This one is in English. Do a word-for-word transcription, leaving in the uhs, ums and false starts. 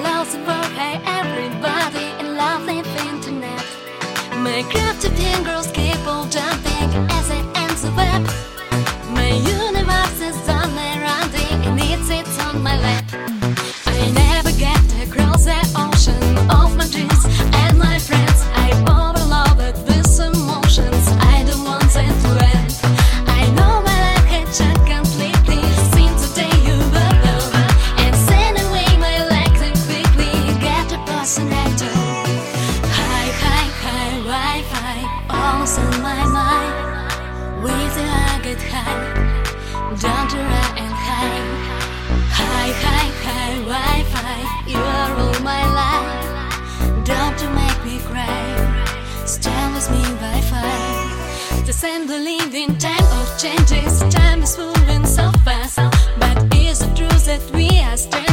losing for hey everybody in love with internet. My crafty fingers keep on jumping as I enter the web. My universe is on my rounding and it sits on my lap. I never get across the ocean of my dreams and my friends. I overloaded these emotions, I don't want them to end. I know my life had changed completely since the day you were born. And send away my legs and quickly get a person actor. Hi, hi, hi, Wi-Fi, almost on my mind. With you I get high, down to right and high. Hi, hi, hi, Wi-Fi, you are all my life. Don't you make me cry, stand with me, Wi-Fi. The same believe in time of changes, time is moving so fast. But is it true that we are strangers?